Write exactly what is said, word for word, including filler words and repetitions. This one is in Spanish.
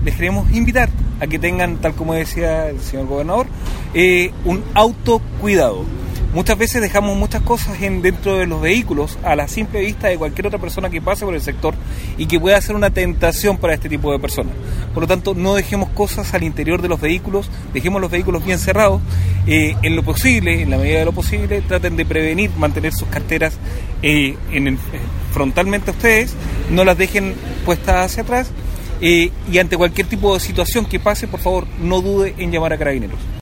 les queremos invitar a que tengan, tal como decía el señor gobernador, eh, un autocuidado. Muchas veces dejamos muchas cosas en, dentro de los vehículos a la simple vista de cualquier otra persona que pase por el sector y que pueda ser una tentación para este tipo de personas. Por lo tanto, no dejemos cosas al interior de los vehículos, dejemos los vehículos bien cerrados. Eh, en lo posible, en la medida de lo posible, traten de prevenir, mantener sus carteras eh, en el, frontalmente a ustedes, no las dejen puestas hacia atrás, eh, y ante cualquier tipo de situación que pase, por favor, no dude en llamar a Carabineros.